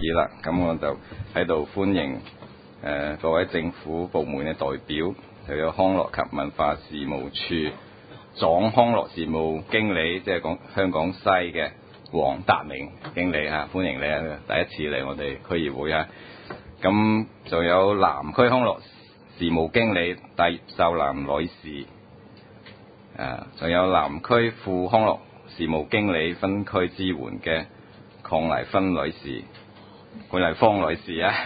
議啦。咁我就喺度歡迎各位政府部門嘅代表，就有康樂及文化事務處總康樂事務經理，即係講香港西嘅黃達明經理嚇，歡迎你啊！第一次嚟我哋區議會啊。咁仲有南區康樂事務經理戴葉秀蘭女士，仲有南區副康樂事務經理分區支援嘅鄺麗芬女士、鄺麗芳女士啊，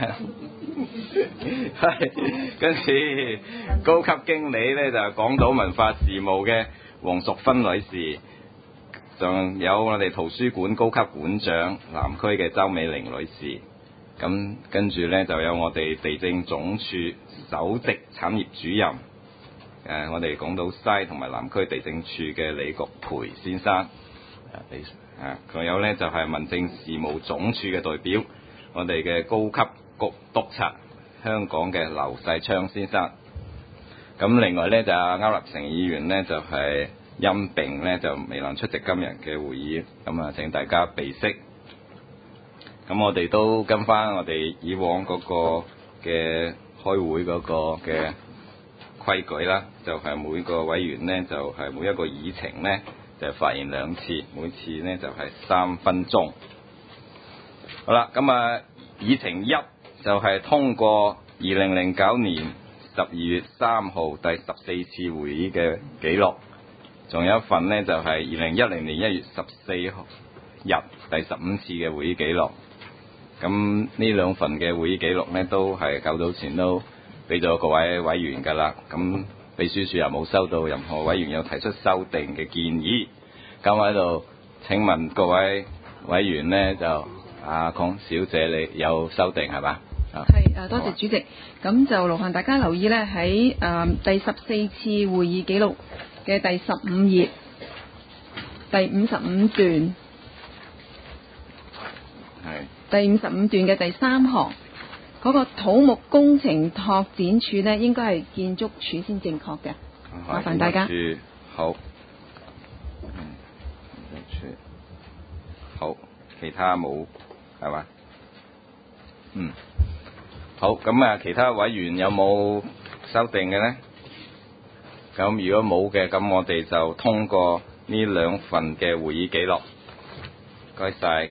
係跟住高級經理咧就係港島文化事務嘅黃淑芬女士，仲有我哋圖書館高級館長南區嘅周美玲女士。咁跟住咧就有我哋地政總署首席產業主任，我哋港島西同埋南區地政處嘅李國培先生，仲有咧就係民政事務總署嘅代表，我哋嘅高級局督察香港嘅劉世昌先生。咁另外咧就區立成議員咧就係因病咧就未能出席今日嘅會議，咁請大家備悉。咁我哋都跟翻我哋以往嗰個嘅開會嗰個嘅規矩啦，就係每個委員呢，就係每一個議程呢，就發言2次，每次呢就係3分鐘。好啦，咁議程1就係通過2009年12月3號第14次會議嘅記錄，仲有一份呢，就係2010年1月14日第15次嘅會議記錄。咁呢2份嘅會議記錄呢，都係較早前都俾咗各位委員㗎啦。咁秘書處又冇收到任何委員有提出修訂嘅建議。咁我喺度請問各位委員呢，就鄺小姐你有修訂係嘛？ 係多謝主席。咁就勞煩大家留意呢，喺第14次會議記錄嘅第15頁第55段。 係。 第55段嘅第3行，嗰個土木工程拓展處呢，應該係建築署先正確嘅，麻煩大家。 好，好，其他冇係嘛？好，咁其他委員有冇修訂嘅呢？咁如果冇嘅，咁我哋就通過呢2份嘅會議記錄。唔該晒。